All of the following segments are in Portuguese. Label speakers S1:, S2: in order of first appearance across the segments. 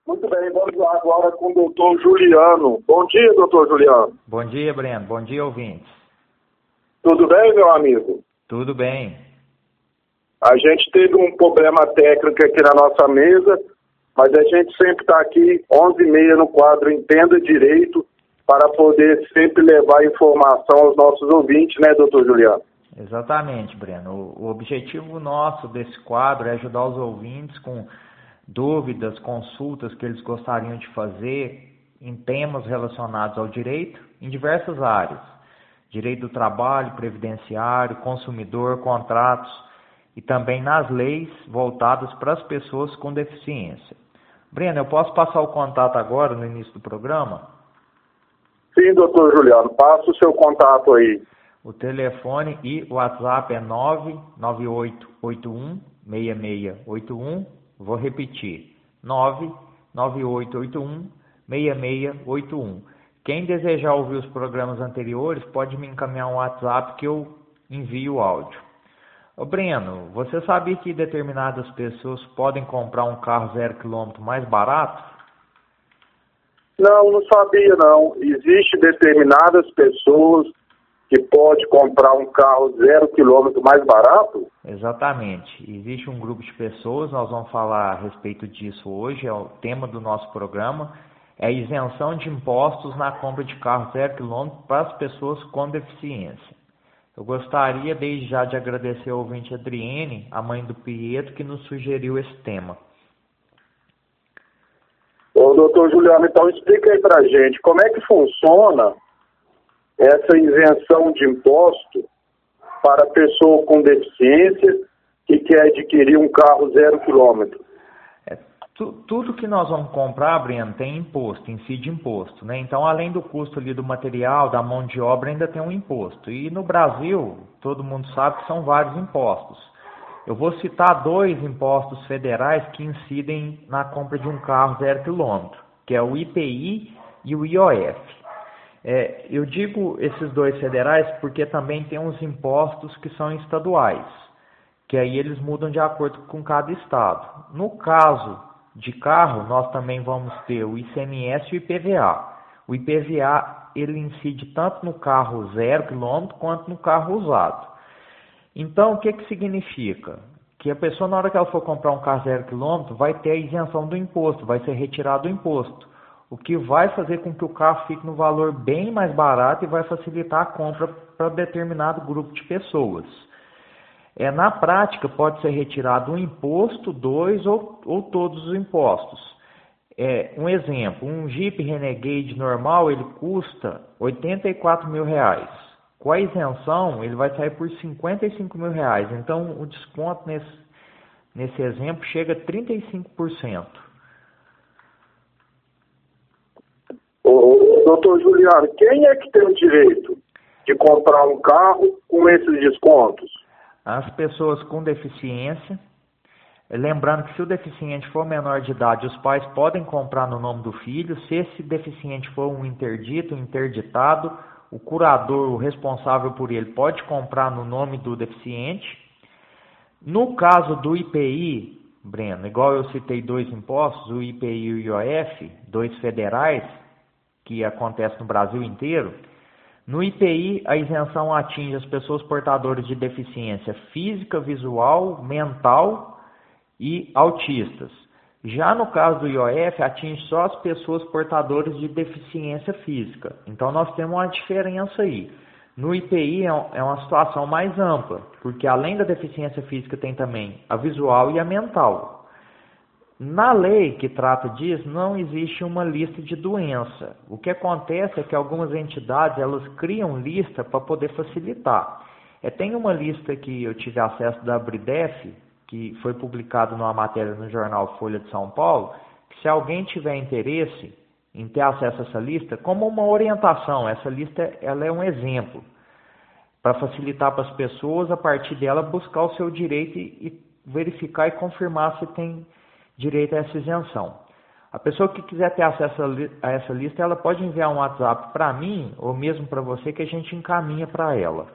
S1: Muito bem, vamos lá agora com o doutor Juliano. Bom dia, doutor Juliano.
S2: Bom dia, Breno. Bom dia, ouvintes.
S1: Tudo bem, meu amigo?
S2: Tudo bem.
S1: A gente teve um problema técnico aqui na nossa mesa, mas a gente sempre está aqui 11h30 no quadro Entenda Direito para poder sempre levar informação aos nossos ouvintes, né, doutor Juliano?
S2: Exatamente, Breno. O objetivo nosso desse quadro é ajudar os ouvintes com dúvidas, consultas que eles gostariam de fazer em temas relacionados ao direito em diversas áreas. Direito do trabalho, previdenciário, consumidor, contratos e também nas leis voltadas para as pessoas com deficiência. Breno, eu posso passar o contato agora no início do programa?
S1: Sim, doutor Juliano, passa o seu contato aí.
S2: O telefone e o WhatsApp é 99881-6681. Vou repetir, 99881-6681. Quem desejar ouvir os programas anteriores pode me encaminhar um WhatsApp que eu envio o áudio. Ô Breno, você sabia que determinadas pessoas podem comprar um carro 0 km mais barato?
S1: Não sabia não. Existem determinadas pessoas que podem comprar um carro 0 km mais barato?
S2: Exatamente. Existe um grupo de pessoas, nós vamos falar a respeito disso hoje, é o tema do nosso programa, é a isenção de impostos na compra de carro 0 km para as pessoas com deficiência. Eu gostaria desde já de agradecer ao ouvinte Adriene, a mãe do Pietro, que nos sugeriu esse tema.
S1: Ô, doutor Juliano, então explica aí pra gente como é que funciona essa isenção de imposto para a pessoa com deficiência que quer adquirir um carro 0 km.
S2: Tudo que nós vamos comprar, Breno, tem imposto, incide imposto, né? Então, além do custo ali do material, da mão de obra, ainda tem um imposto. E no Brasil, todo mundo sabe que são vários impostos. Eu vou citar 2 impostos federais que incidem na compra de um carro 0 km, que é o IPI e o IOF. Eu digo esses 2 federais porque também tem uns impostos que são estaduais, que aí eles mudam de acordo com cada estado. No caso de carro, nós também vamos ter o ICMS e o IPVA. O IPVA, ele incide tanto no carro 0 km quanto no carro usado. Então, o que significa? Que a pessoa, na hora que ela for comprar um carro 0 km, vai ter a isenção do imposto, vai ser retirado o imposto. O que vai fazer com que o carro fique no valor bem mais barato e vai facilitar a compra para determinado grupo de pessoas. Na prática, pode ser retirado um imposto, 2 ou todos os impostos. Um exemplo, um Jeep Renegade normal, ele custa R$84 mil. Com a isenção, ele vai sair por R$55 mil. Então, o desconto nesse exemplo chega a 35%.
S1: Doutor Juliano, quem é que tem o direito de comprar um carro com esses descontos?
S2: As pessoas com deficiência. Lembrando que se o deficiente for menor de idade, os pais podem comprar no nome do filho. Se esse deficiente for um interdito, um interditado, o curador, o responsável por ele, pode comprar no nome do deficiente. No caso do IPI, Breno, igual eu citei 2 impostos, o IPI e o IOF, 2 federais, que acontece no Brasil inteiro. No IPI, a isenção atinge as pessoas portadoras de deficiência física, visual, mental e autistas. Já no caso do IOF, atinge só as pessoas portadoras de deficiência física. Então, nós temos uma diferença aí. No IPI é uma situação mais ampla, porque além da deficiência física tem também a visual e a mental. Na lei que trata disso, não existe uma lista de doença. O que acontece é que algumas entidades elas criam lista para poder facilitar. Tem uma lista que eu tive acesso da Abridef, que foi publicado numa matéria no jornal Folha de São Paulo, que se alguém tiver interesse em ter acesso a essa lista, como uma orientação, essa lista ela é um exemplo, para facilitar para as pessoas, a partir dela, buscar o seu direito e verificar e confirmar se tem direito a essa isenção. A pessoa que quiser ter acesso a essa lista, ela pode enviar um WhatsApp para mim, ou mesmo para você, que a gente encaminha para ela.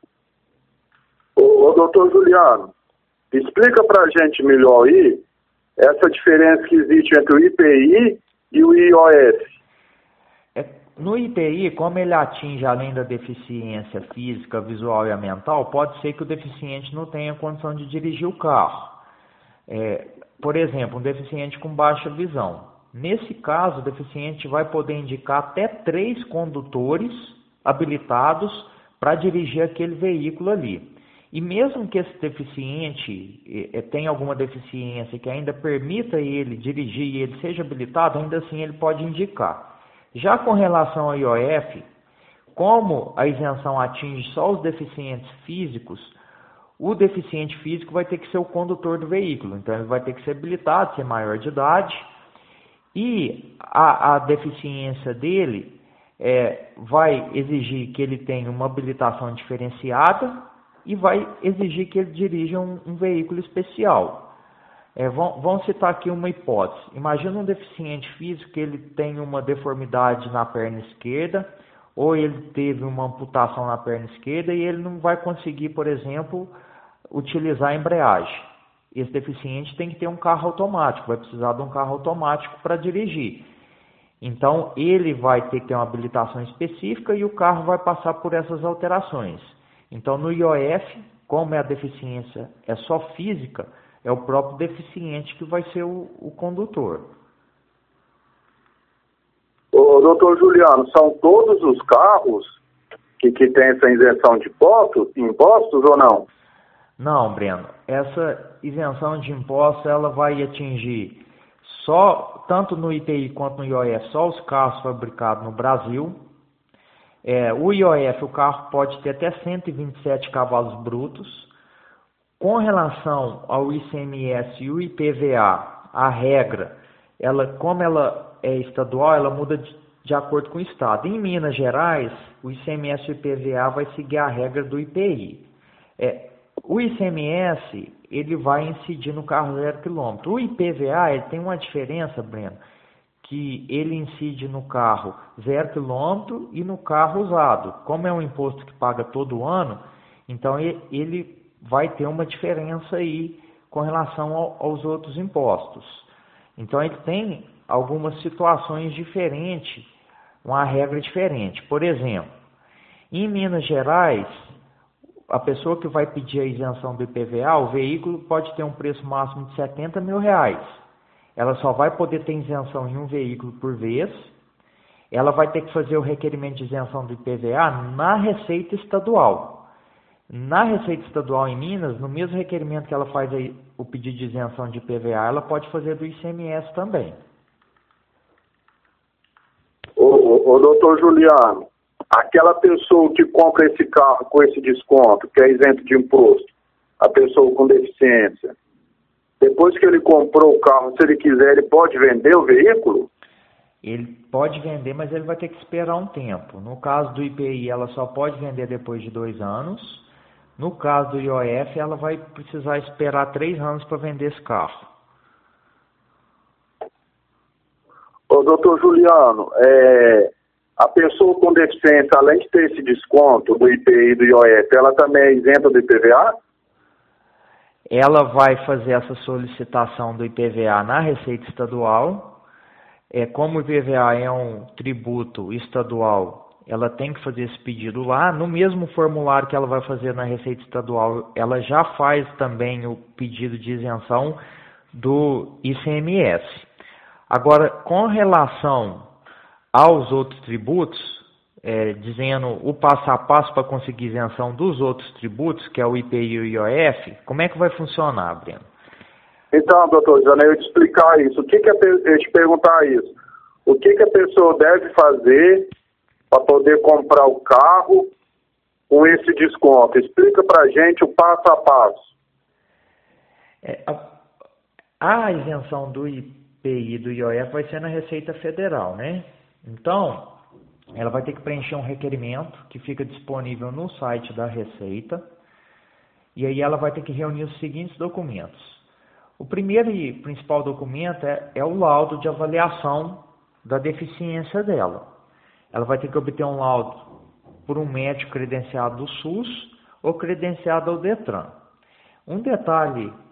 S1: Doutor Juliano, explica para a gente melhor aí essa diferença que existe entre o IPI e o IOF?
S2: No IPI, como ele atinge além da deficiência física, visual e mental, pode ser que o deficiente não tenha condição de dirigir o carro. Por exemplo, um deficiente com baixa visão. Nesse caso, o deficiente vai poder indicar até 3 condutores habilitados para dirigir aquele veículo ali. E mesmo que esse deficiente tenha alguma deficiência que ainda permita ele dirigir e ele seja habilitado, ainda assim ele pode indicar. Já com relação ao IOF, como a isenção atinge só os deficientes físicos, o deficiente físico vai ter que ser o condutor do veículo. Então ele vai ter que ser habilitado, ser maior de idade. E a deficiência dele vai exigir que ele tenha uma habilitação diferenciada e vai exigir que ele dirija um veículo especial. Vamos citar aqui uma hipótese. Imagina um deficiente físico que ele tem uma deformidade na perna esquerda, ou ele teve uma amputação na perna esquerda e ele não vai conseguir, por exemplo, utilizar a embreagem. Esse deficiente tem que ter um carro automático, vai precisar de um carro automático para dirigir. Então, ele vai ter que ter uma habilitação específica e o carro vai passar por essas alterações. Então, no IOF, como a deficiência é só física, é o próprio deficiente que vai ser o condutor.
S1: Ô, doutor Juliano, são todos os carros que têm essa isenção de impostos ou não?
S2: Não, Breno. Essa isenção de impostos ela vai atingir só, tanto no IPI quanto no IOF, só os carros fabricados no Brasil. O IOF, o carro pode ter até 127 cavalos brutos. Com relação ao ICMS e o IPVA, a regra, como ela é estadual, ela muda de acordo com o estado. Em Minas Gerais, o ICMS e o IPVA vai seguir a regra do IPI. O ICMS, ele vai incidir no carro 0 km. O IPVA, ele tem uma diferença, Breno, que ele incide no carro 0 km e no carro usado. Como é um imposto que paga todo ano, então ele vai ter uma diferença aí com relação aos outros impostos. Então ele tem algumas situações diferentes, uma regra diferente. Por exemplo, em Minas Gerais, a pessoa que vai pedir a isenção do IPVA, o veículo pode ter um preço máximo de R$70 mil. Ela só vai poder ter isenção em um veículo por vez. Ela vai ter que fazer o requerimento de isenção do IPVA na Receita Estadual. Na Receita Estadual em Minas, no mesmo requerimento que ela faz aí, o pedido de isenção de IPVA, ela pode fazer do ICMS também.
S1: Ô doutor Juliano, aquela pessoa que compra esse carro com esse desconto, que é isento de imposto, a pessoa com deficiência, depois que ele comprou o carro, se ele quiser, ele pode vender o veículo?
S2: Ele pode vender, mas ele vai ter que esperar um tempo. No caso do IPI, ela só pode vender depois de 2 anos. No caso do IOF, ela vai precisar esperar 3 anos para vender esse carro.
S1: Ô, doutor Juliano, a pessoa com deficiência, além de ter esse desconto do IPI e do IOF, ela também é isenta do IPVA?
S2: Ela vai fazer essa solicitação do IPVA na Receita Estadual. Como o IPVA é um tributo estadual, ela tem que fazer esse pedido lá. No mesmo formulário que ela vai fazer na Receita Estadual, ela já faz também o pedido de isenção do ICMS. Agora, com relação aos outros tributos, dizendo o passo a passo para conseguir isenção dos outros tributos, que é o IPI e o IOF, como é que vai funcionar, Breno?
S1: Então, doutor Jana, eu ia te explicar isso. Eu ia te perguntar isso. O que a pessoa deve fazer para poder comprar o carro com esse desconto? Explica para a gente o passo a passo.
S2: A isenção do IPI e do IOF vai ser na Receita Federal, né? Então, ela vai ter que preencher um requerimento que fica disponível no site da Receita, e aí ela vai ter que reunir os seguintes documentos. O primeiro e principal documento é o laudo de avaliação da deficiência dela. Ela vai ter que obter um laudo por um médico credenciado do SUS ou credenciado ao DETRAN. Um detalhe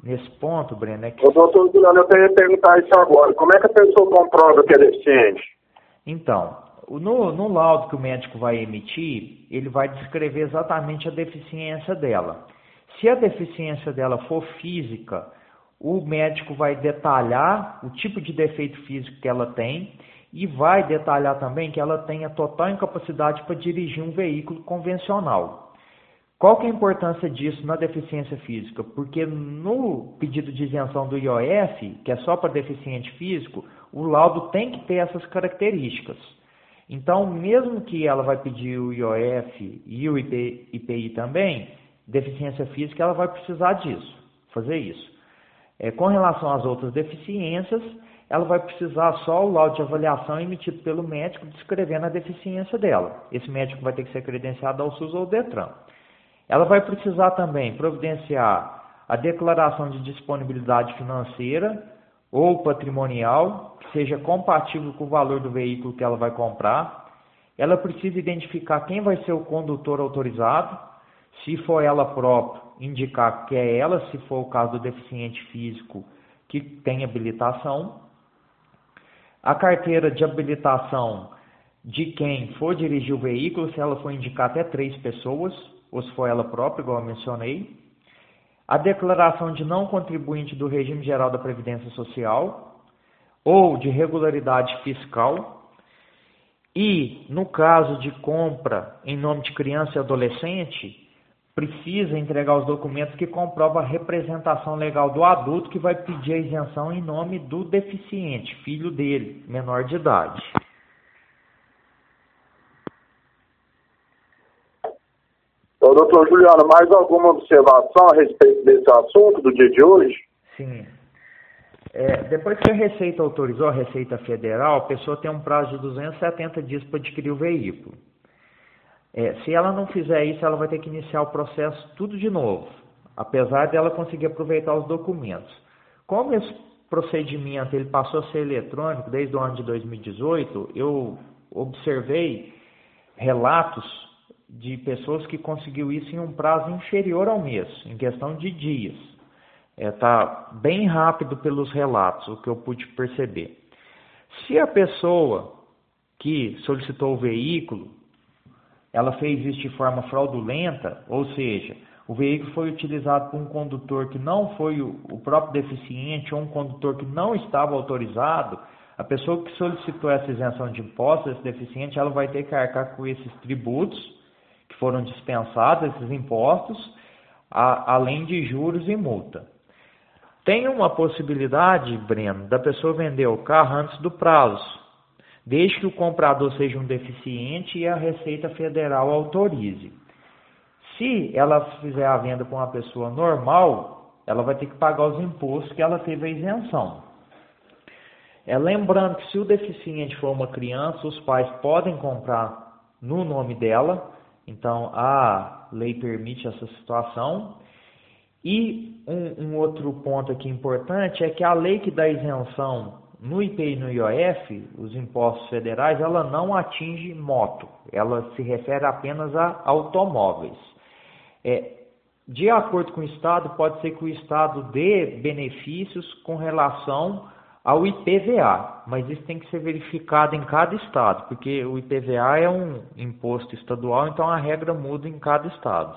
S2: nesse ponto, Breno, é que...
S1: Ô, doutor Juliano, eu queria perguntar isso agora. Como é que a pessoa comprova que é deficiente?
S2: Então, no laudo que o médico vai emitir, ele vai descrever exatamente a deficiência dela. Se a deficiência dela for física, o médico vai detalhar o tipo de defeito físico que ela tem e vai detalhar também que ela tenha total incapacidade para dirigir um veículo convencional. Qual que é a importância disso na deficiência física? Porque no pedido de isenção do IOF, que é só para deficiente físico, o laudo tem que ter essas características. Então, mesmo que ela vai pedir o IOF e o IPI também, deficiência física, ela vai precisar disso, fazer isso. Com relação às outras deficiências, ela vai precisar só o laudo de avaliação emitido pelo médico descrevendo a deficiência dela. Esse médico vai ter que ser credenciado ao SUS ou ao DETRAN. Ela vai precisar também providenciar a declaração de disponibilidade financeira ou patrimonial, que seja compatível com o valor do veículo que ela vai comprar. Ela precisa identificar quem vai ser o condutor autorizado. Se for ela própria, indicar que é ela, se for o caso do deficiente físico que tem habilitação. A carteira de habilitação de quem for dirigir o veículo, se ela for indicar até 3 pessoas, ou se for ela própria, igual eu mencionei. A declaração de não contribuinte do regime geral da Previdência Social ou de regularidade fiscal. E, no caso de compra em nome de criança e adolescente, precisa entregar os documentos que comprovam a representação legal do adulto que vai pedir a isenção em nome do deficiente, filho dele, menor de idade.
S1: Ô, doutor Juliano, mais alguma observação a respeito desse assunto do dia de hoje?
S2: Sim. Depois que a Receita autorizou, a Receita Federal, a pessoa tem um prazo de 270 dias para adquirir o veículo. Se ela não fizer isso, ela vai ter que iniciar o processo tudo de novo, apesar dela conseguir aproveitar os documentos. Como esse procedimento ele passou a ser eletrônico desde o ano de 2018, eu observei relatos de pessoas que conseguiu isso em um prazo inferior ao mês, em questão de dias. Está bem rápido pelos relatos, o que eu pude perceber. Se a pessoa que solicitou o veículo, ela fez isso de forma fraudulenta, ou seja, o veículo foi utilizado por um condutor que não foi o próprio deficiente ou um condutor que não estava autorizado, a pessoa que solicitou essa isenção de impostos, esse deficiente, ela vai ter que arcar com esses tributos que foram dispensados, esses impostos, além de juros e multa. Tem uma possibilidade, Breno, da pessoa vender o carro antes do prazo, desde que o comprador seja um deficiente e a Receita Federal autorize. Se ela fizer a venda com uma pessoa normal, ela vai ter que pagar os impostos que ela teve a isenção. Lembrando que se o deficiente for uma criança, os pais podem comprar no nome dela, então a lei permite essa situação. E um outro ponto aqui importante é que a lei que dá isenção no IPI e no IOF, os impostos federais, ela não atinge moto, ela se refere apenas a automóveis. De acordo com o Estado, pode ser que o Estado dê benefícios com relação ao IPVA, mas isso tem que ser verificado em cada Estado, porque o IPVA é um imposto estadual, então a regra muda em cada Estado.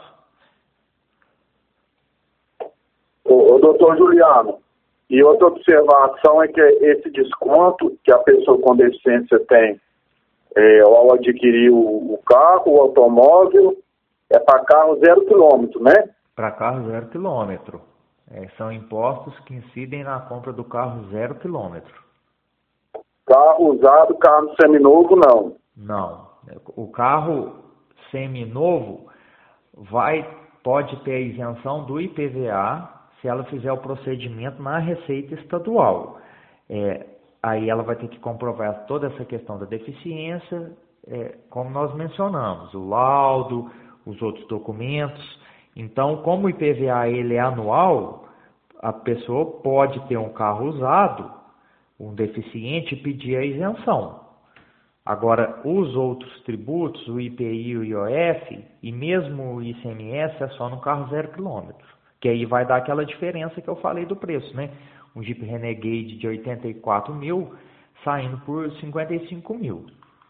S1: Ô, doutor Juliano, e outra observação é que esse desconto que a pessoa com deficiência tem ao adquirir o carro, o automóvel, é para carro 0 km, né?
S2: Para carro 0 km. São impostos que incidem na compra do carro 0 km.
S1: Carro usado, carro seminovo, não?
S2: Não. O carro seminovo pode ter a isenção do IPVA se ela fizer o procedimento na Receita Estadual. Aí ela vai ter que comprovar toda essa questão da deficiência, como nós mencionamos, o laudo, os outros documentos. Então, como o IPVA ele é anual, a pessoa pode ter um carro usado, um deficiente, e pedir a isenção. Agora, os outros tributos, o IPI e o IOF, e mesmo o ICMS, é só no carro 0 km. Que aí vai dar aquela diferença que eu falei do preço, né? Um Jeep Renegade de 84 mil saindo por 55 mil.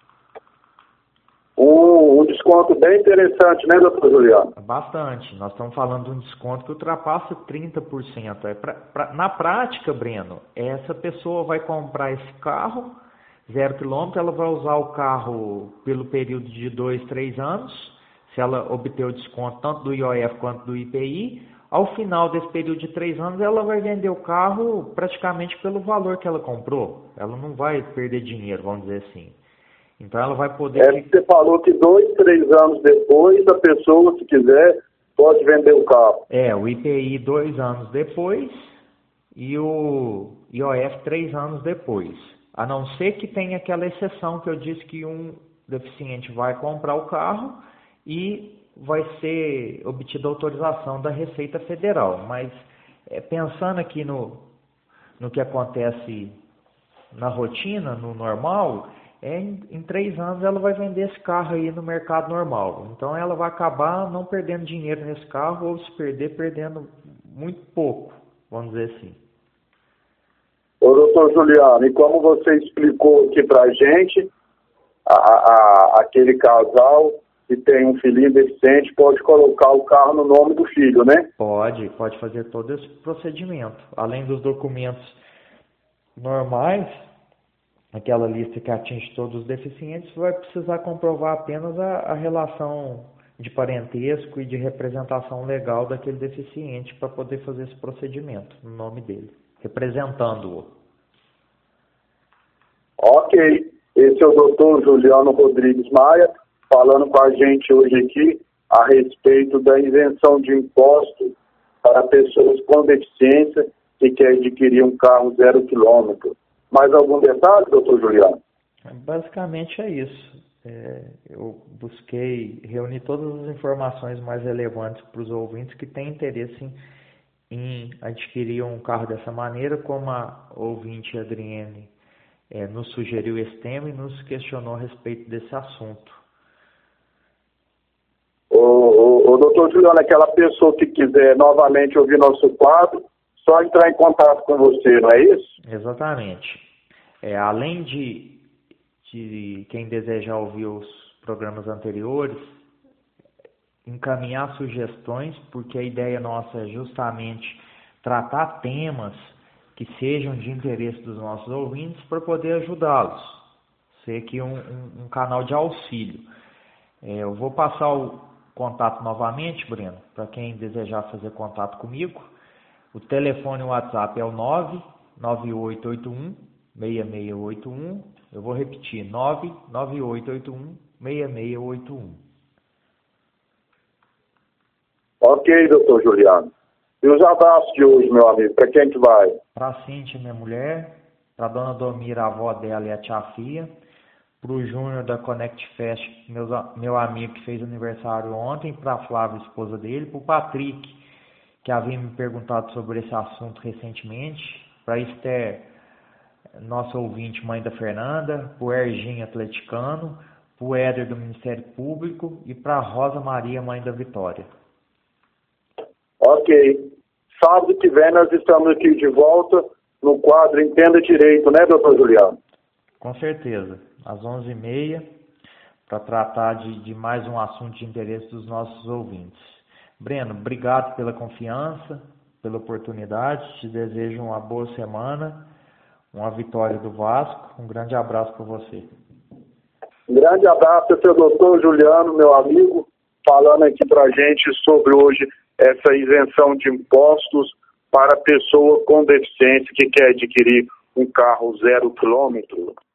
S1: Um desconto bem interessante, né, doutor Juliano?
S2: Bastante. Nós estamos falando de um desconto que ultrapassa 30%. Na prática, Breno, essa pessoa vai comprar esse carro, 0 km, ela vai usar o carro pelo período de 2, 3 anos, se ela obter o desconto tanto do IOF quanto do IPI. Ao final desse período de 3 anos, ela vai vender o carro praticamente pelo valor que ela comprou. Ela não vai perder dinheiro, vamos dizer assim. Então ela vai poder...
S1: Você falou que 2, 3 anos depois, a pessoa, se quiser, pode vender o carro.
S2: O IPI 2 anos depois e o IOF 3 anos depois. A não ser que tenha aquela exceção que eu disse que um deficiente vai comprar o carro e vai ser obtida autorização da Receita Federal. Mas pensando aqui no que acontece na rotina, no normal... em 3 anos ela vai vender esse carro aí no mercado normal. Então ela vai acabar não perdendo dinheiro nesse carro, ou se perder, perdendo muito pouco, vamos dizer assim.
S1: Ô, doutor Juliano, e como você explicou aqui pra gente, aquele casal que tem um filhinho deficiente pode colocar o carro no nome do filho, né?
S2: Pode fazer todo esse procedimento. Além dos documentos normais, aquela lista que atinge todos os deficientes, vai precisar comprovar apenas a relação de parentesco e de representação legal daquele deficiente para poder fazer esse procedimento no nome dele, representando-o.
S1: Ok, esse é o doutor Juliano Rodrigues Maia, falando com a gente hoje aqui a respeito da isenção de imposto para pessoas com deficiência que querem adquirir um carro 0 km. Mais algum detalhe, doutor Juliano?
S2: Basicamente é isso. Eu busquei reunir todas as informações mais relevantes para os ouvintes que têm interesse em adquirir um carro dessa maneira, como a ouvinte Adriene nos sugeriu esse tema e nos questionou a respeito desse assunto.
S1: O doutor Juliano, aquela pessoa que quiser novamente ouvir nosso quadro, só entrar em contato com você, não é isso?
S2: Exatamente. Além de quem desejar ouvir os programas anteriores, encaminhar sugestões, porque a ideia nossa é justamente tratar temas que sejam de interesse dos nossos ouvintes para poder ajudá-los. Ser aqui um canal de auxílio. Eu vou passar o contato novamente, Breno, para quem desejar fazer contato comigo. O telefone e o WhatsApp é o 99881-6681. Eu vou repetir, 99881-6681.
S1: Ok, doutor Juliano. E os abraços de hoje, meu amigo, para quem que vai?
S2: Para a Cíntia, minha mulher, para a dona Domira, a avó dela e a tia Fia, para o Júnior da Connect Fest, meu amigo que fez aniversário ontem, para a Flávia, esposa dele, para o Patrick, que havia me perguntado sobre esse assunto recentemente, para a Esther, nossa ouvinte, mãe da Fernanda, para o Erginho atleticano, para o Éder do Ministério Público e para a Rosa Maria, mãe da Vitória.
S1: Ok. Sábado que vem nós estamos aqui de volta no quadro Entenda Direito, né, doutor Juliano?
S2: Com certeza. Às 11h30, para tratar de mais um assunto de interesse dos nossos ouvintes. Breno, obrigado pela confiança, pela oportunidade. Te desejo uma boa semana, uma vitória do Vasco. Um grande abraço para você.
S1: Um grande abraço ao seu doutor Juliano, meu amigo, falando aqui para a gente sobre hoje essa isenção de impostos para pessoa com deficiência que quer adquirir um carro 0 km.